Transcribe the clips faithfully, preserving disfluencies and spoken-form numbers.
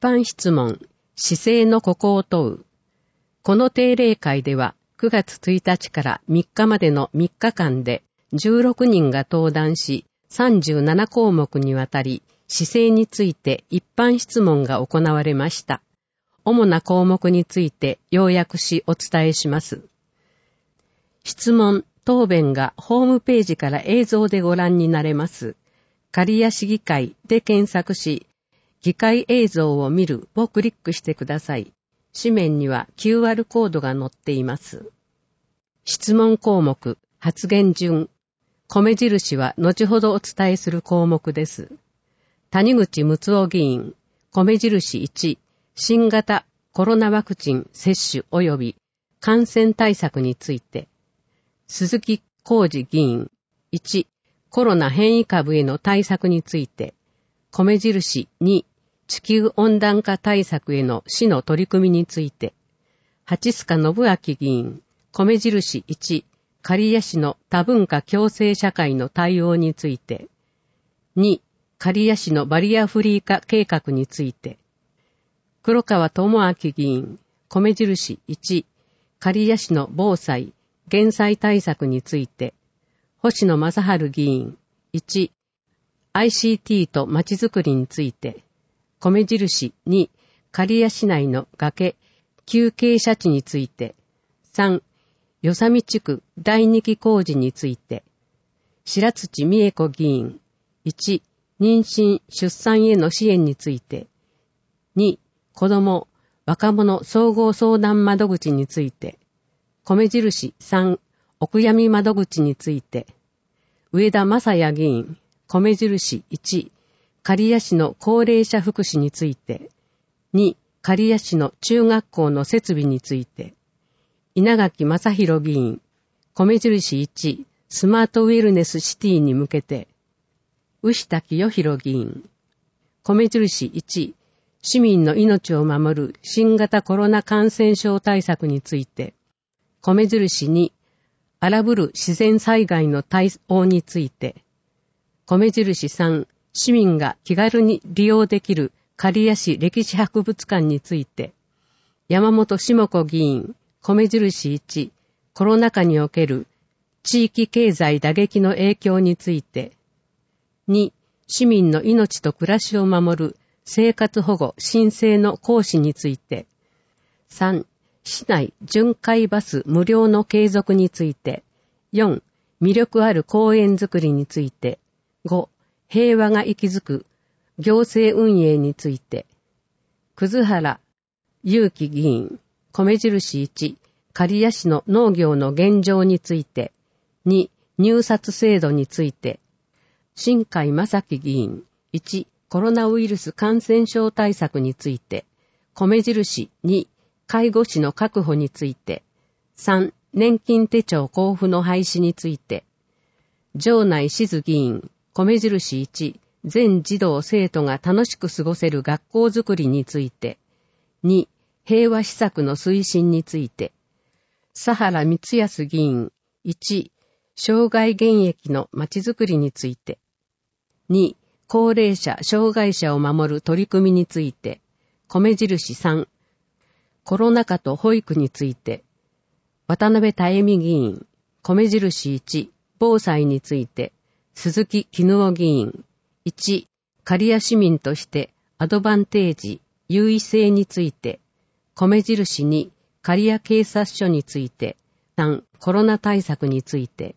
般質問、姿勢のここを問う。この定例会ではくがつついたちからみっかまでのみっかかんでじゅうろくにんが登壇し、さんじゅうななこうもくにわたり姿勢について一般質問が行われました。主な項目について要約しお伝えします。質問、答弁がホームページから映像でご覧になれます。刈谷市議会で検索し、議会映像を見るをクリックしてください。紙面には キューアール コードが載っています。質問項目、発言順。米印は後ほどお伝えする項目です。谷口睦夫議員、米印いち、新型コロナワクチン接種及び感染対策について。鈴木浩二議員、いち、コロナ変異株への対策について。米印に、地球温暖化対策への市の取り組みについて。八須賀信明議員、米印いち、刈谷市の多文化共生社会の対応について。に、刈谷市のバリアフリー化計画について。黒川智明議員、米印いち、刈谷市の防災、減災対策について。星野正治議員、いち、アイシーティー とまちづくりについて。米印に、刈谷市内の崖、急傾斜地について。さん、与謝見地区第二期工事について。白土美恵子議員、いち、妊娠・出産への支援について。に、子ども、若者総合相談窓口について。米印さん、お悔やみ窓口について。上田正也議員、米印いち、刈谷市の高齢者福祉について。に、刈谷市の中学校の設備について。稲垣正弘議員、米印いち、スマートウェルネスシティに向けて。牛田清弘議員、米印いち、市民の命を守る新型コロナ感染症対策について。米印に、荒ぶる自然災害の対応について。米印さん、市民が気軽に利用できる刈谷市歴史博物館について。山本下子議員、米印いち、コロナ禍における地域経済打撃の影響について。に、市民の命と暮らしを守る生活保護申請の行使について。さん、市内巡回バス無料の継続について。よん、魅力ある公園づくりについて。ご、平和が息づく行政運営について。葛原祐樹議員、米印いち、刈谷市の農業の現状について。に、入札制度について。新海正樹議員、いち、コロナウイルス感染症対策について。米印に、介護士の確保について。さん、年金手帳交付の廃止について。城内静議員、米印いち、全児童生徒が楽しく過ごせる学校づくりについて。に、平和施策の推進について。佐原光康議員、いち、障害現役のまちづくりについて。に、高齢者、障害者を守る取り組みについて。米印さん、コロナ禍と保育について。渡辺妙美議員、米印いち、防災について。鈴木絹夫議員、いち、刈谷市民としてアドバンテージ、優位性について。米印に、刈谷警察署について。さん、コロナ対策について。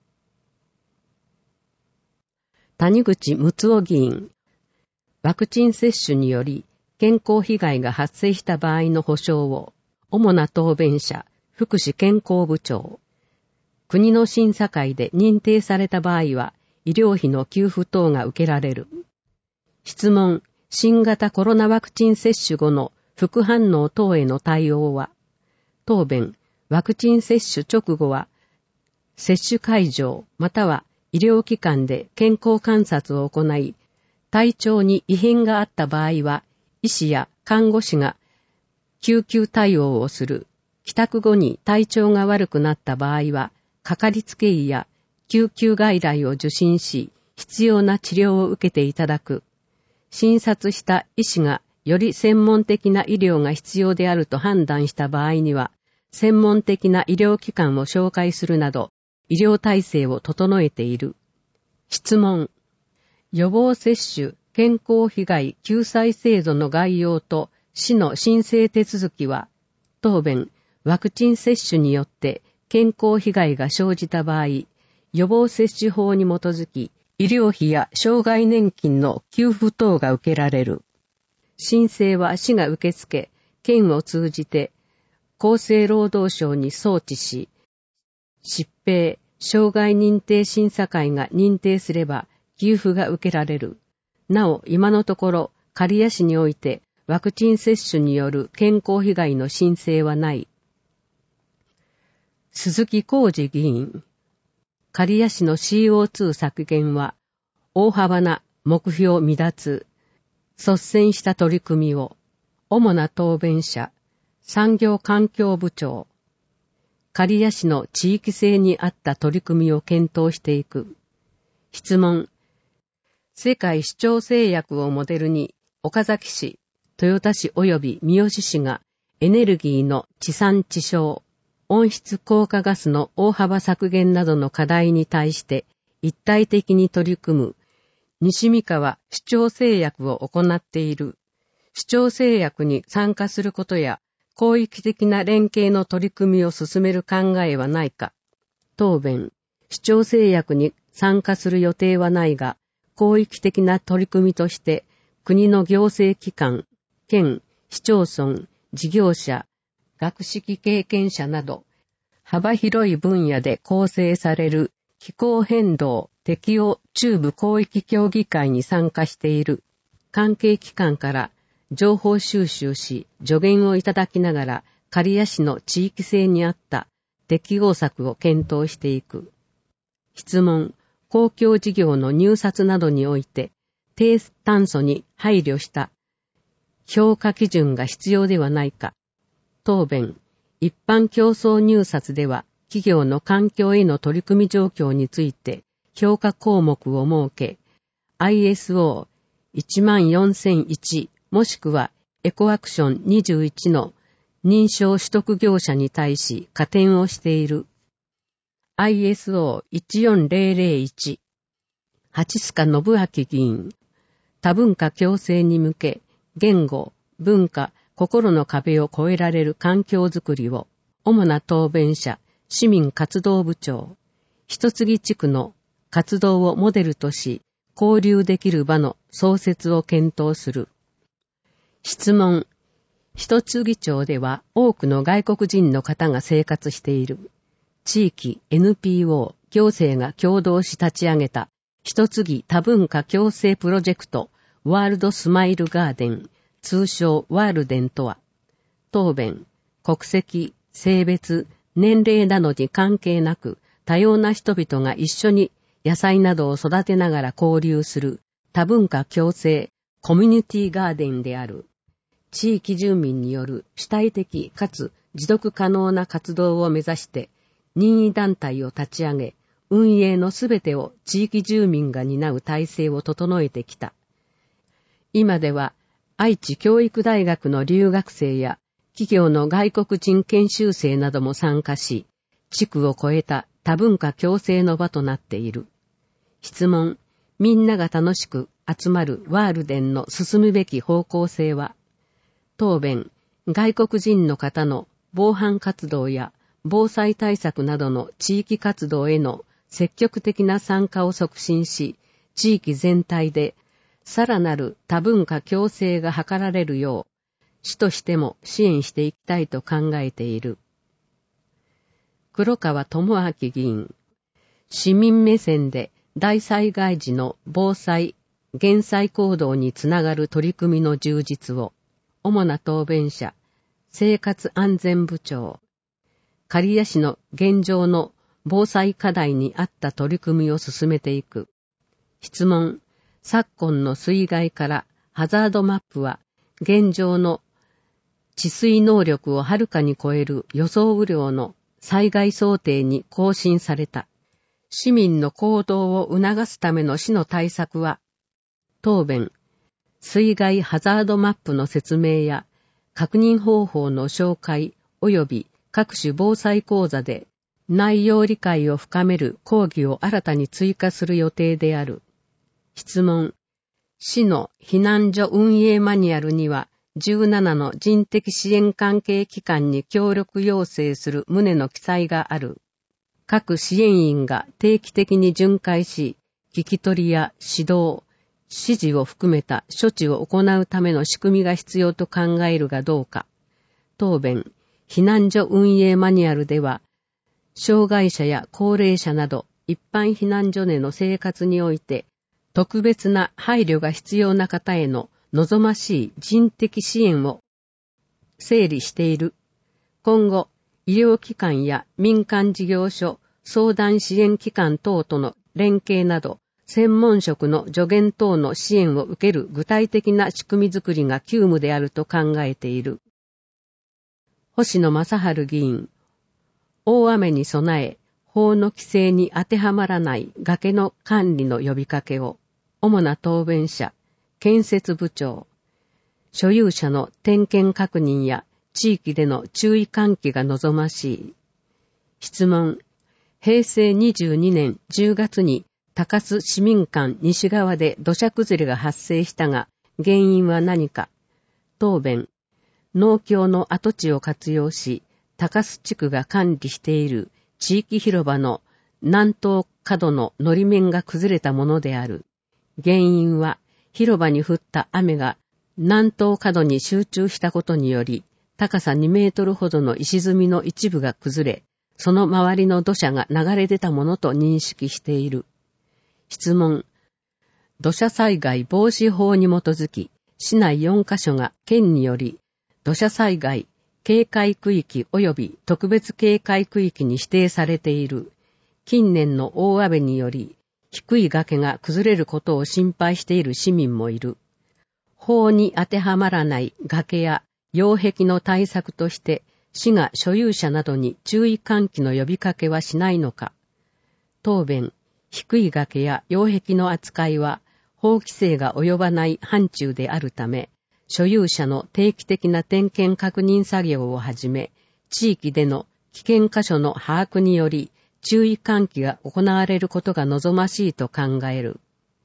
谷口睦夫議員、ワクチン接種により健康被害が発生した場合の保障を、主な答弁者、福祉健康部長。国の審査会で認定された場合は、医療費の給付等が受けられる。質問、新型コロナワクチン接種後の副反応等への対応は。答弁、ワクチン接種直後は、接種会場または医療機関で健康観察を行い、体調に異変があった場合は、医師や看護師が救急対応をする。帰宅後に体調が悪くなった場合は、かかりつけ医や救急外来を受診し、必要な治療を受けていただく。診察した医師がより専門的な医療が必要であると判断した場合には、専門的な医療機関を紹介するなど、医療体制を整えている。質問。予防接種、健康被害救済制度の概要と市の申請手続きは、答弁、ワクチン接種によって健康被害が生じた場合、予防接種法に基づき、医療費や障害年金の給付等が受けられる。申請は市が受け付け、県を通じて厚生労働省に送致し、疾病、障害認定審査会が認定すれば給付が受けられる。なお、今のところ、刈谷市においてワクチン接種による健康被害の申請はない。鈴木浩二議員。刈谷市の シーオーツー 削減は、大幅な目標未達、率先した取り組みを、主な答弁者、産業環境部長、刈谷市の地域性に合った取り組みを検討していく。質問。世界市長製薬をモデルに、岡崎市、豊田市及び三好市がエネルギーの地産地消、温室効果ガスの大幅削減などの課題に対して一体的に取り組む西三河市長製薬を行っている。市長製薬に参加することや広域的な連携の取り組みを進める考えはないか。答弁。市長製薬に参加する予定はないが、広域的な取り組みとして国の行政機関、県、市町村、事業者、学識経験者など、幅広い分野で構成される気候変動適応中部広域協議会に参加している関係機関から情報収集し助言をいただきながら刈谷市の地域性に合った適応策を検討していく。質問。公共事業の入札などにおいて低炭素に配慮した評価基準が必要ではないか。答弁。一般競争入札では企業の環境への取り組み状況について評価項目を設け、アイエスオーいちまんよんせんいち もしくはエコアクションにじゅういちの認証取得業者に対し加点をしている。アイエスオーいちよんぜろぜろいち、八須賀信明議員、多文化共生に向け、言語、文化、心の壁を越えられる環境づくりを、主な答弁者、市民活動部長、一杉地区の活動をモデルとし、交流できる場の創設を検討する。質問。一杉町では多くの外国人の方が生活している。地域 エヌピーオー 行政が共同し立ち上げた一杉多文化共生プロジェクトワールドスマイルガーデン、通称ワールデンとは、答弁、国籍、性別、年齢などに関係なく多様な人々が一緒に野菜などを育てながら交流する多文化共生コミュニティガーデンである。地域住民による主体的かつ持続可能な活動を目指して任意団体を立ち上げ、運営のすべてを地域住民が担う体制を整えてきた。今では愛知教育大学の留学生や企業の外国人研修生なども参加し、地区を超えた多文化共生の場となっている。質問。みんなが楽しく集まるワールデンの進むべき方向性は、答弁。外国人の方の防犯活動や防災対策などの地域活動への積極的な参加を促進し、地域全体でさらなる多文化共生が図られるよう、市としても支援していきたいと考えている。黒川智明議員、市民目線で大災害時の防災・減災行動につながる取り組みの充実を、主な答弁者、生活安全部長、刈谷市の現状の防災課題に合った取り組みを進めていく。質問。昨今の水害からハザードマップは現状の治水能力をはるかに超える予想雨量の災害想定に更新された。市民の行動を促すための市の対策は、答弁。 水害ハザードマップの説明や確認方法の紹介及び各種防災講座で内容理解を深める講義を新たに追加する予定である。質問。市の避難所運営マニュアルにはじゅうななの人的支援関係機関に協力要請する旨の記載がある。各支援員が定期的に巡回し、聞き取りや指導、指示を含めた処置を行うための仕組みが必要と考えるがどうか。答弁。避難所運営マニュアルでは、障害者や高齢者など一般避難所での生活において、特別な配慮が必要な方への望ましい人的支援を整理している。今後、医療機関や民間事業所、相談支援機関等との連携など、専門職の助言等の支援を受ける具体的な仕組みづくりが急務であると考えている。星野正治議員、大雨に備え、法の規制に当てはまらない崖の管理の呼びかけを、主な答弁者、建設部長、所有者の点検確認や地域での注意喚起が望ましい。質問。へいせいにじゅうにねんじゅうがつに高須市民館西側で土砂崩れが発生したが、原因は何か。答弁。農協の跡地を活用し、高須地区が管理している地域広場の南東角ののり面が崩れたものである。原因は、広場に降った雨が南東角に集中したことにより、高さにメートルほどの石積みの一部が崩れ、その周りの土砂が流れ出たものと認識している。質問。土砂災害防止法に基づき、市内よんカ所が県により、土砂災害警戒区域及び特別警戒区域に指定されている。近年の大雨により、低い崖が崩れることを心配している市民もいる。法に当てはまらない崖や擁壁の対策として、市が所有者などに注意喚起の呼びかけはしないのか。答弁。低い崖や擁壁の扱いは、法規制が及ばない範疇であるため、所有者の定期的な点検確認作業をはじめ、地域での危険箇所の把握により、注意喚起が行われることが望ましいと考える。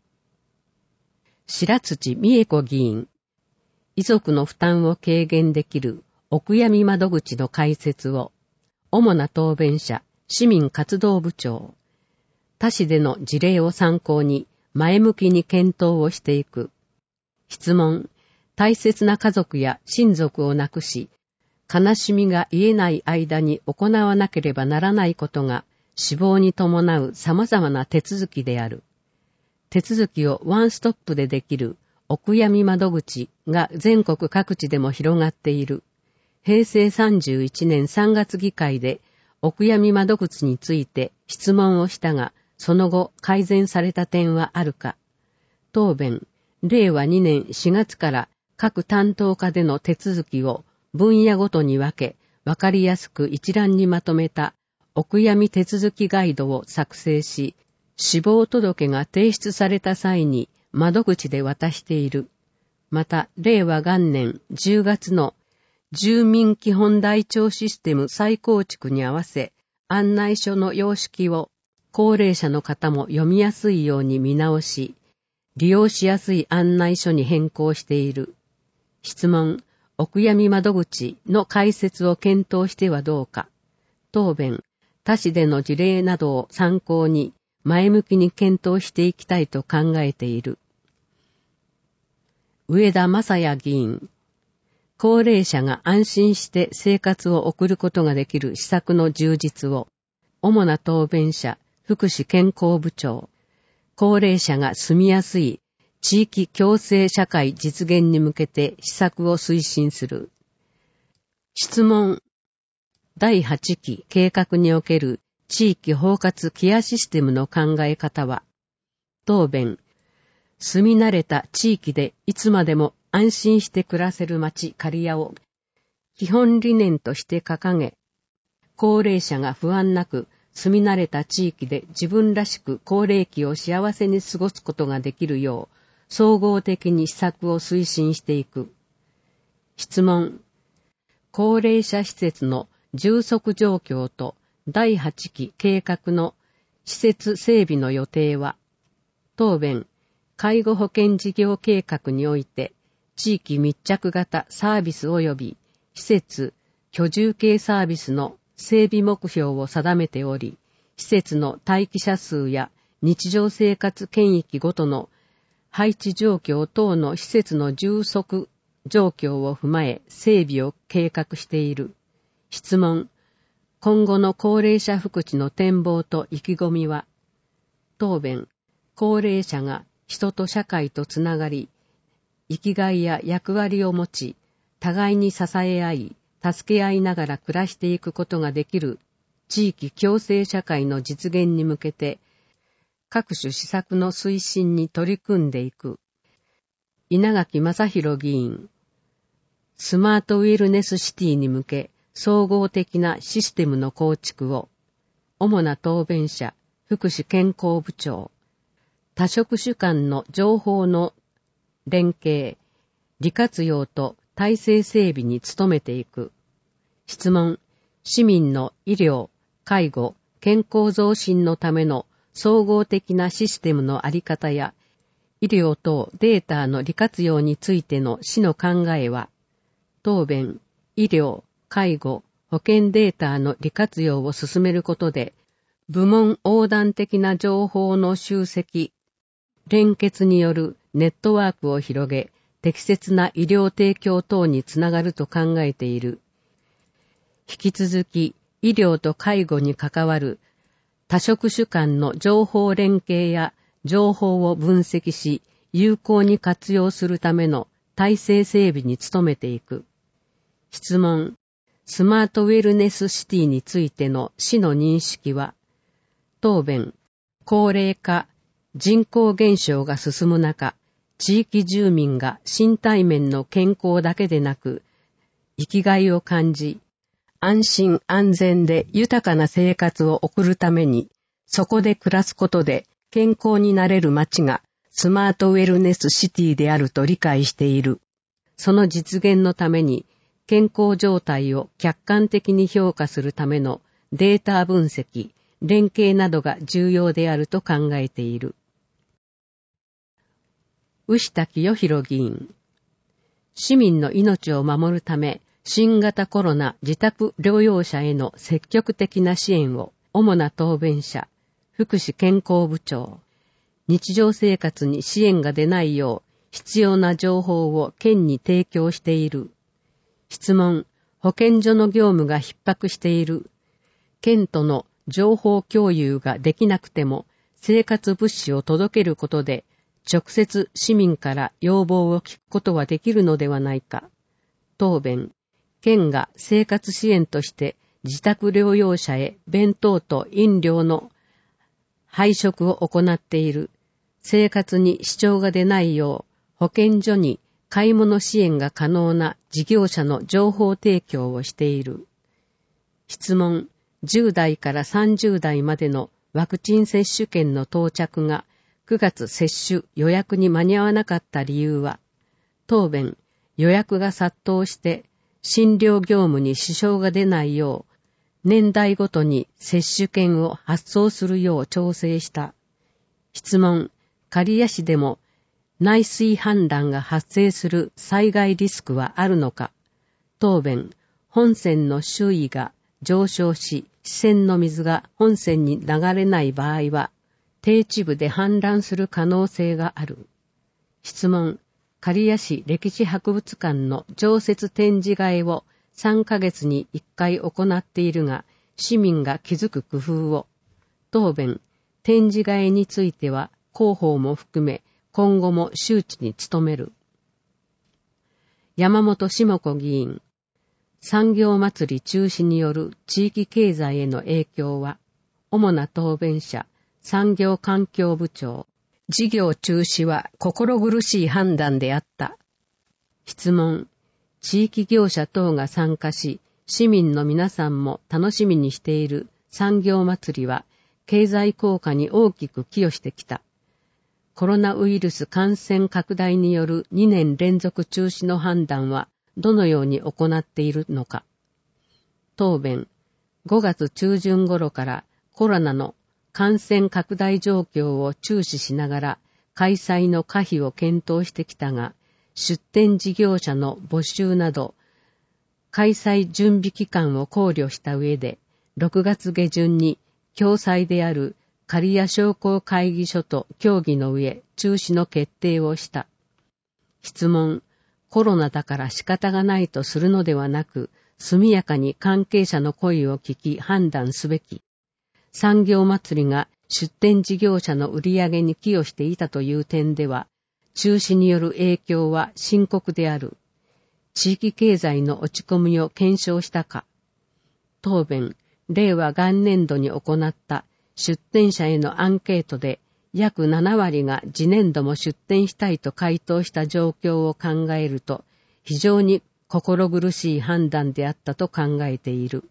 白土美恵子議員、遺族の負担を軽減できるお悔やみ窓口の開設を、主な答弁者、市民活動部長、他市での事例を参考に前向きに検討をしていく。質問、大切な家族や親族を亡くし、悲しみが癒えない間に行わなければならないことが、死亡に伴う様々な手続きである。手続きをワンストップでできるお悔やみ窓口が全国各地でも広がっている。へいせいさんじゅういちねんさんがつ議会でお悔やみ窓口について質問をしたが、その後改善された点はあるか。答弁、れいわにねんしがつから各担当課での手続きを分野ごとに分け、わかりやすく一覧にまとめたお悔やみ手続きガイドを作成し、死亡届が提出された際に窓口で渡している。また、れいわがんねんじゅうがつの住民基本台帳システム再構築に合わせ、案内書の様式を高齢者の方も読みやすいように見直し、利用しやすい案内書に変更している。質問、お悔やみ窓口の開設を検討してはどうか。答弁、他市での事例などを参考に前向きに検討していきたいと考えている。上田正也議員、高齢者が安心して生活を送ることができる施策の充実を、主な答弁者、福祉健康部長、高齢者が住みやすい地域共生社会実現に向けて施策を推進する。質問、だいはちき計画における地域包括ケアシステムの考え方は、答弁、住み慣れた地域でいつまでも安心して暮らせる町刈谷を基本理念として掲げ、高齢者が不安なく住み慣れた地域で自分らしく高齢期を幸せに過ごすことができるよう、 総合的に施策を推進していく。質問。高齢者施設の充足状況とだいはちき計画の施設整備の予定は、答弁。介護保険事業計画において、地域密着型サービス及び施設居住系サービスの整備目標を定めており、施設の待機者数や日常生活圏域ごとの配置状況等の施設の充足状況を踏まえ整備を計画している。質問。今後の高齢者福祉の展望と意気込みは、答弁。高齢者が人と社会とつながり、生きがいや役割を持ち、互いに支え合い、助け合いながら暮らしていくことができる地域共生社会の実現に向けて、各種施策の推進に取り組んでいく。稲垣正弘議員。スマートウィルネスシティに向け、総合的なシステムの構築を、主な答弁者、福祉健康部長。多職種間の情報の連携、利活用と体制整備に努めていく。質問。市民の医療、介護、健康増進のための総合的なシステムのあり方や、医療等データの利活用についての市の考えは、答弁。医療、介護、保険データの利活用を進めることで、部門横断的な情報の集積、連結によるネットワークを広げ、適切な医療提供等につながると考えている。引き続き、医療と介護に関わる多職種間の情報連携や情報を分析し、有効に活用するための体制整備に努めていく。質問。スマートウェルネスシティについての市の認識は、答弁。高齢化、人口減少が進む中、地域住民が身体面の健康だけでなく、生きがいを感じ、安心安全で豊かな生活を送るために、そこで暮らすことで健康になれる街がスマートウェルネスシティであると理解している。その実現のために、健康状態を客観的に評価するためのデータ分析、連携などが重要であると考えている。牛田清弘議員。市民の命を守るため、新型コロナ自宅療養者への積極的な支援を、主な答弁者、福祉健康部長。日常生活に支援が出ないよう、必要な情報を県に提供している。質問。保健所の業務が逼迫している。県との情報共有ができなくても、生活物資を届けることで、直接市民から要望を聞くことはできるのではないか。答弁。県が生活支援として自宅療養者へ弁当と飲料の配食を行っている。生活に支障が出ないよう保健所に買い物支援が可能な事業者の情報提供をしている。質問。じゅう代からさんじゅう代までのワクチン接種券の到着がくがつ接種予約に間に合わなかった理由は、答弁。予約が殺到して診療業務に支障が出ないよう、年代ごとに接種券を発送するよう調整した。質問。刈谷市でも内水氾濫が発生する災害リスクはあるのか。答弁。本線の周囲が上昇し、支線の水が本線に流れない場合は、低地部で氾濫する可能性がある。質問。刈谷市歴史博物館の常設展示会をさんかげつにいっかい行っているが、市民が気づく工夫を。答弁。展示会については広報も含め今後も周知に努める。山本下子議員。産業祭り中止による地域経済への影響は、主な答弁者、産業環境部長。事業中止は心苦しい判断であった。質問。地域業者等が参加し、市民の皆さんも楽しみにしている産業祭りは、経済効果に大きく寄与してきた。 コロナウイルス感染拡大によるにねん連続中止の判断はどのように行っているのか。答弁、ごがつ中旬頃からコロナの感染拡大状況を注視しながら開催の可否を検討してきたが、出展事業者の募集など、開催準備期間を考慮した上で、ろくがつ下旬に共催である刈谷商工会議所と協議の上、中止の決定をした。質問、コロナだから仕方がないとするのではなく、速やかに関係者の声を聞き判断すべき。産業祭りが出展事業者の売り上げに寄与していたという点では、中止による影響は深刻である。地域経済の落ち込みを検証したか。答弁、令和元年度に行った出展者へのアンケートで、約ななわりが次年度も出展したいと回答した状況を考えると、非常に心苦しい判断であったと考えている。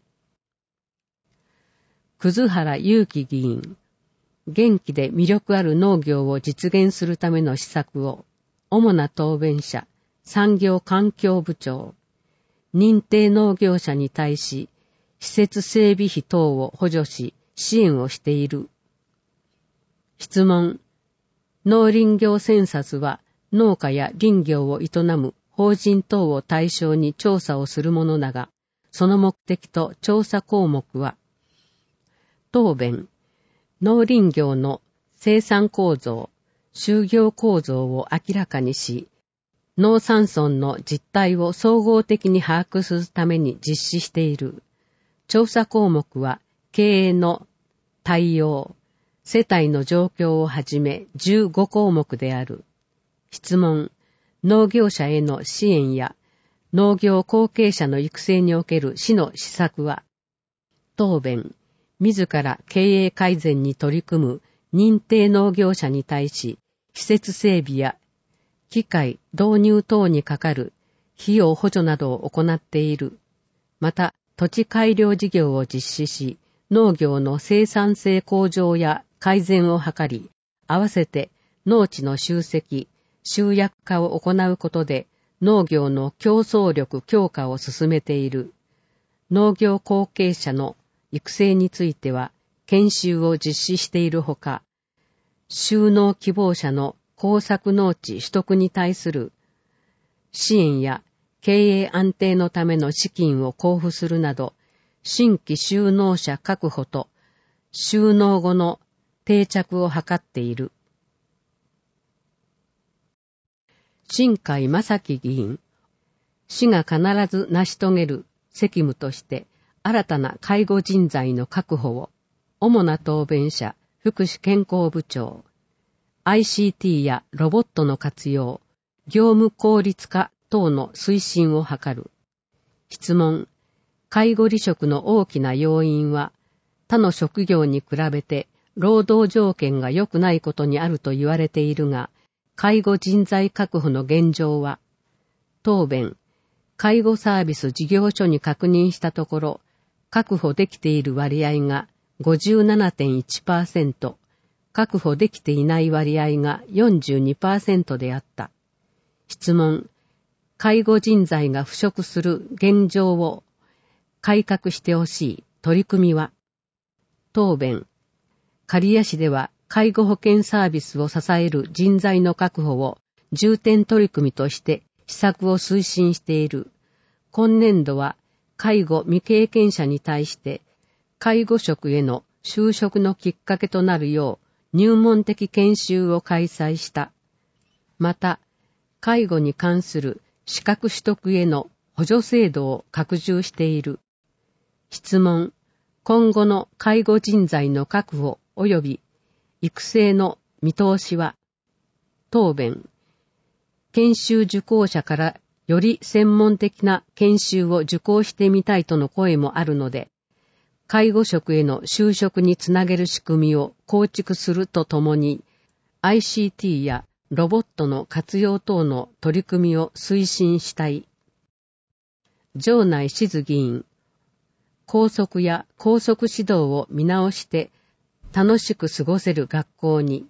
葛原祐樹議員、元気で魅力ある農業を実現するための施策を、主な答弁者、産業環境部長、認定農業者に対し、施設整備費等を補助し、支援をしている。質問、農林業センサスは農家や林業を営む法人等を対象に調査をするものだが、その目的と調査項目は、答弁、農林業の生産構造、就業構造を明らかにし、農山村の実態を総合的に把握するために実施している。調査項目は、経営の対応、世帯の状況をはじめじゅうごこうもくである。質問、農業者への支援や農業後継者の育成における市の施策は、答弁、自ら経営改善に取り組む認定農業者に対し、施設整備や機械導入等にかかる費用補助などを行っている。また、土地改良事業を実施し、農業の生産性向上や改善を図り、合わせて農地の集積、集約化を行うことで農業の競争力強化を進めている。農業後継者の育成については研修を実施しているほか、就農希望者の耕作農地取得に対する支援や経営安定のための資金を交付するなど、新規就農者確保と就農後の定着を図っている。新海正樹議員、市が必ず成し遂げる責務として新たな介護人材の確保を、主な答弁者、福祉健康部長、アイシーティー やロボットの活用、業務効率化等の推進を図る。質問、介護離職の大きな要因は、他の職業に比べて労働条件が良くないことにあると言われているが、介護人材確保の現状は、答弁、介護サービス事業所に確認したところ、確保できている割合が ごじゅうななてんいちパーセント、確保できていない割合が よんじゅうにパーセント であった。質問、介護人材が不足する現状を改革してほしい取り組みは、答弁、刈谷市では介護保険サービスを支える人材の確保を重点取り組みとして施策を推進している。今年度は介護未経験者に対して介護職への就職のきっかけとなるよう入門的研修を開催した。また、介護に関する資格取得への補助制度を拡充している。質問、今後の介護人材の確保及び育成の見通しは、答弁、研修受講者からより専門的な研修を受講してみたいとの声もあるので、介護職への就職につなげる仕組みを構築するとともに、アイシーティー やロボットの活用等の取り組みを推進したい。場内静議員、校則や校則指導を見直して楽しく過ごせる学校に、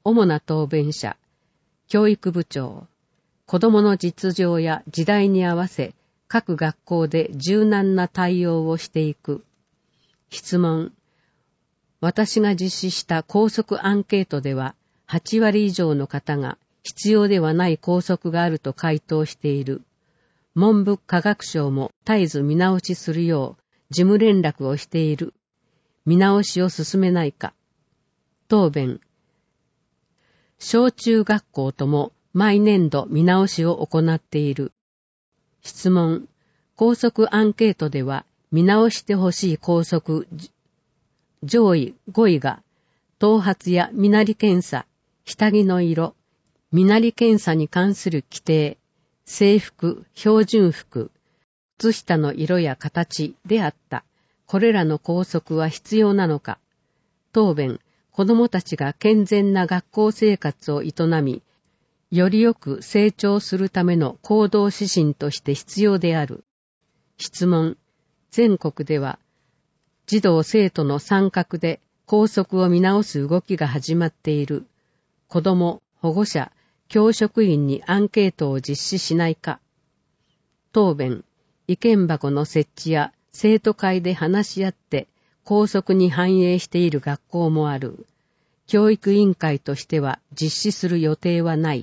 主な答弁者、教育部長、子どもの実情や時代に合わせ、各学校で柔軟な対応をしていく。質問。私が実施した校則アンケートでは、はちわり以上の方が必要ではない校則があると回答している。文部科学省も絶えず見直しするよう事務連絡をしている。見直しを進めないか。答弁。小中学校とも毎年度見直しを行っている。質問。校則アンケートでは見直してほしい校則上位ごいが頭髪や身なり検査、下着の色、身なり検査に関する規定、制服、標準服、靴下の色や形であった。これらの校則は必要なのか。答弁。子どもたちが健全な学校生活を営み、よりよく成長するための行動指針として必要である。質問。全国では、児童生徒の参画で校則を見直す動きが始まっている。子ども、保護者、教職員にアンケートを実施しないか。答弁。意見箱の設置や生徒会で話し合って校則に反映している学校もある。教育委員会としては実施する予定はない。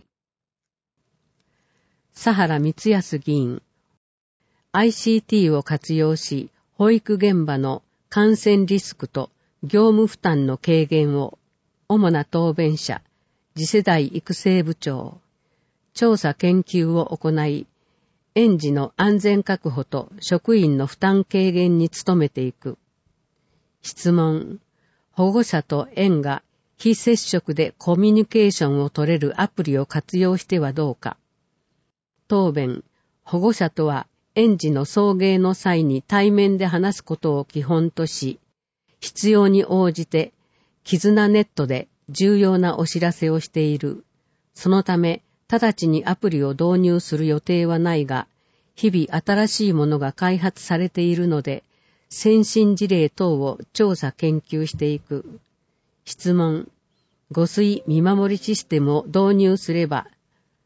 佐原光康議員。アイシーティー を活用し、保育現場の感染リスクと業務負担の軽減を、主な答弁者、次世代育成部長、調査研究を行い、園児の安全確保と職員の負担軽減に努めていく。質問。保護者と園が非接触でコミュニケーションを取れるアプリを活用してはどうか。答弁。保護者とは園児の送迎の際に対面で話すことを基本とし、必要に応じて絆ネットで重要なお知らせをしている。そのため、直ちにアプリを導入する予定はないが、日々新しいものが開発されているので、先進事例等を調査研究していく。質問。誤水見守りシステムを導入すれば、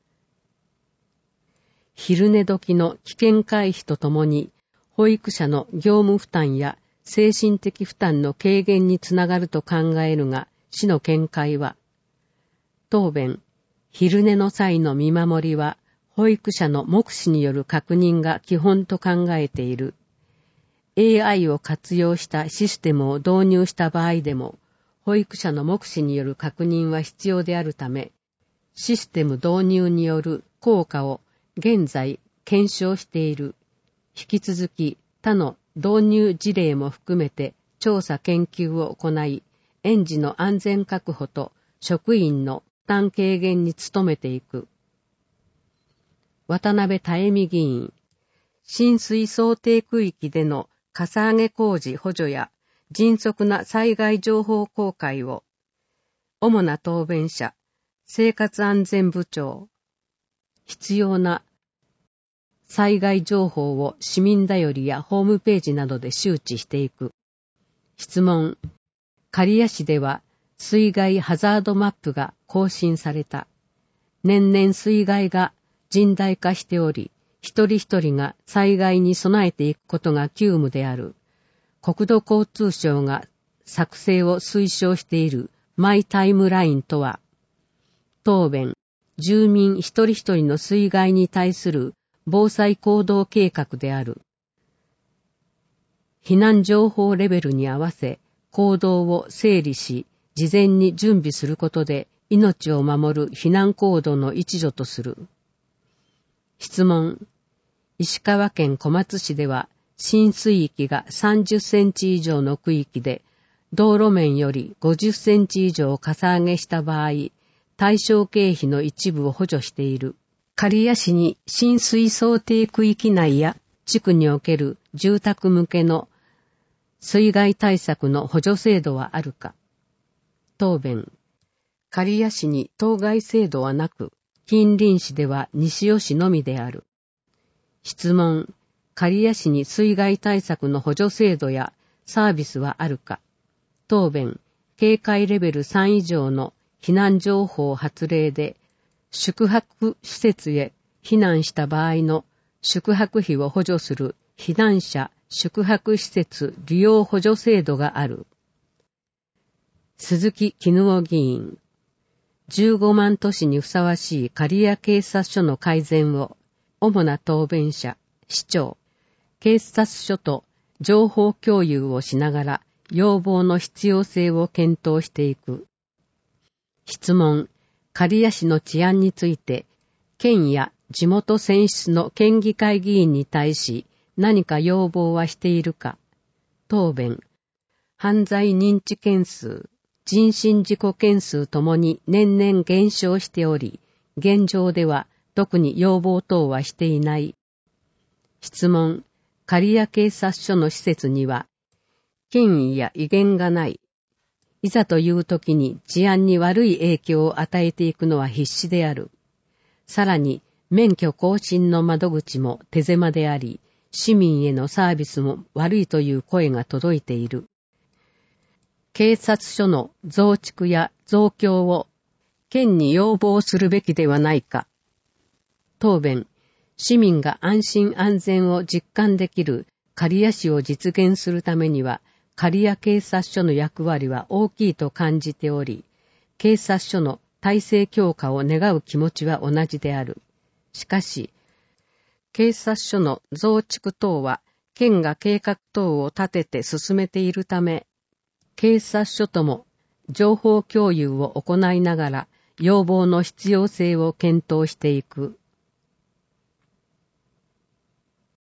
昼寝時の危険回避とともに、保育者の業務負担や精神的負担の軽減につながると考えるが、市の見解は。答弁。昼寝の際の見守りは、保育者の目視による確認が基本と考えている。エーアイ を活用したシステムを導入した場合でも、保育者の目視による確認は必要であるため、システム導入による効果を現在検証している。引き続き他の導入事例も含めて調査研究を行い、園児の安全確保と職員の負担軽減に努めていく。渡辺多恵美議員。浸水想定区域でのかさ上げ工事補助や迅速な災害情報公開を、主な答弁者、生活安全部長。必要な災害情報を市民だよりやホームページなどで周知していく。質問。刈谷市では水害ハザードマップが更新された。年々水害が甚大化しており、一人一人が災害に備えていくことが急務である。国土交通省が作成を推奨しているマイタイムラインとは、答弁。住民一人一人の水害に対する防災行動計画である。避難情報レベルに合わせ行動を整理し、事前に準備することで命を守る避難行動の一助とする。質問。石川県小松市では浸水域がさんじゅっセンチ以上の区域で道路面よりごじゅっセンチ以上かさ上げした場合、対象経費の一部を補助している。刈谷市に浸水想定区域内や地区における住宅向けの水害対策の補助制度はあるか。答弁。刈谷市に当該制度はなく、近隣市では西尾市のみである。質問。刈谷市に水害対策の補助制度やサービスはあるか。答弁。警戒レベルさん以上の避難情報発令で宿泊施設へ避難した場合の宿泊費を補助する避難者宿泊施設利用補助制度がある。鈴木絹夫議員、じゅうごまん都市にふさわしい刈谷警察署の改善を主な答弁者、市長、警察署と情報共有をしながら要望の必要性を検討していく。質問、刈谷市の治安について、県や地元選出の県議会議員に対し何か要望はしているか。答弁、犯罪認知件数、人身事故件数ともに年々減少しており、現状では特に要望等はしていない。質問、刈谷警察署の施設には、権威や威厳がない。いざという時に治安に悪い影響を与えていくのは必至である。さらに、免許更新の窓口も手狭であり、市民へのサービスも悪いという声が届いている。警察署の増築や増強を県に要望するべきではないか。答弁、市民が安心安全を実感できる刈谷市を実現するためには、刈谷警察署の役割は大きいと感じており、警察署の体制強化を願う気持ちは同じである。しかし、警察署の増築等は県が計画等を立てて進めているため、警察署とも情報共有を行いながら要望の必要性を検討していく。